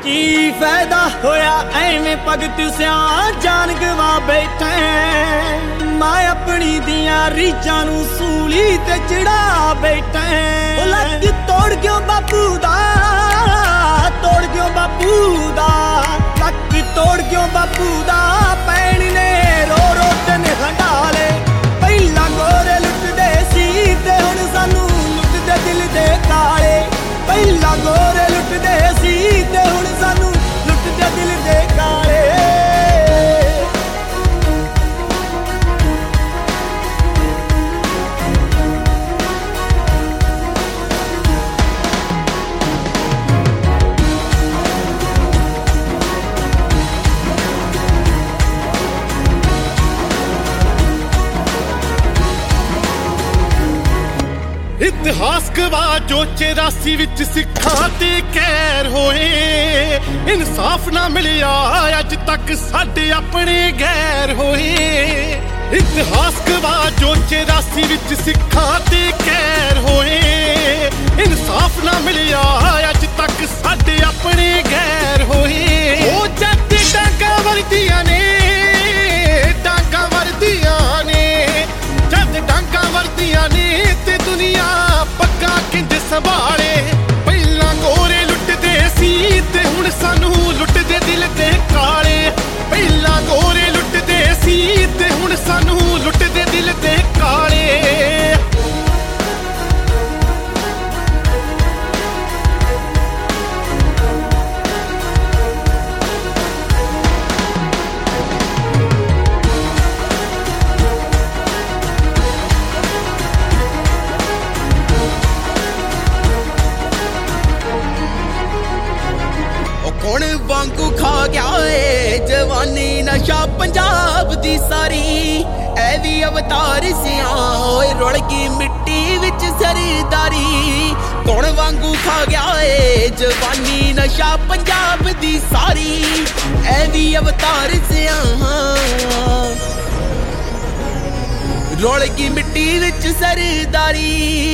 ਕੀ ਫਾਇਦਾ ਹੋਇਆ ਐਵੇਂ ਭਗਤ ਸਿਆਂ ਜਾਨ ਗਵਾ ਬੈਠੇ। ਮੈਂ ਆਪਣੀ ਦੀਆਂ ਰੀਝਾਂ ਨੂੰ ਸੂਲੀ ਤੇ ਚੜਾ ਬੈਠਾ। ਉਹ ਲੱਕ ਤੋੜ ਗਿਓ ਬਾਪੂ ਦਾ, ਤੋੜ ਗਿਓ ਬਾਪੂ ਦਾ, ਲੱਕ ਤੋੜ ਗਿਓ ਬਾਪੂ ਦਾ। ਪੈਣ ਨੇ ਰੋ ਰੋ ਦਿਨ ਹੰਡਾਲੇ। ਪਹਿਲਾਂ ਗੋਰੇ ਲੁੱਟਦੇ ਸੀ ਤੇ ਹੁਣ ਸਾਨੂੰ ਲੁੱਟਦੇ ਦਿਲ ਦੇ ਕਾਲੇ। ਪਹਿਲਾਂ ਗੋਰੇ ਲੁੱਟਦੇ ਸੀ ਤੇ ਹੁਣ ਸਾਨੂੰ ਲੁੱਟਦੇ ਦਿਲ ਦੇ ਕਾਲੇ। इतिहास गवा जो 84 विच सिखां ते कहर होए। इंसाफ ना मिलिया अज तक साडे अपने गैर होए। इतिहास गवा जो 84 विच सिखां ते कहर होए। इंसाफ ना मिलिया अज तक साडे अपने गैर होए। ओ जट डांगा वरदियां ने, डांगा वरदियां ने, जट डांगा वरदियां ने ते दुनिया पक्का किंज संभाले। पहला गोरे लुटदे सी ते हुण सानू लुटदे दिल दे काले। पहला गोरे लुटदे सी ते हुण सानू लुटदे दिल दे काले। कौन वांगू खा गया है जवानी नशा पंजाब दी सारी। ऐ वी अवतार सियां ओए रुल गई मिट्टी विच सरदारी। कौन वांगू खा गया है जवानी नशा पंजाब दी सारी। ऐ वी अवतार सियां रुल गई मिट्टी विच सरदारी।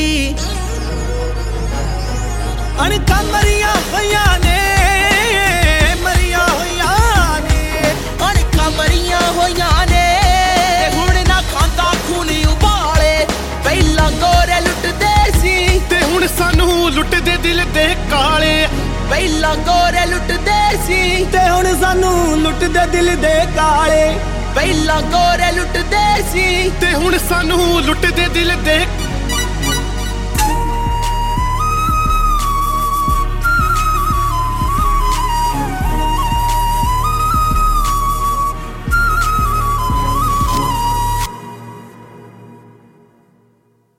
अणका मरिया होइयां ने, मरिया होइयां ने, अणका मरिया होइयां ने। हुण ना खांदा खून उबाले। पहला गोरे लुटदे सी ते हुण सानू लुटदे दिल दे काले। पहला गोरे लुटदे सी ते हुण सानू लुटदे दिल दे काले। पहला गोरे लुटदे सी ते हुण सानू लुटदे दिल दे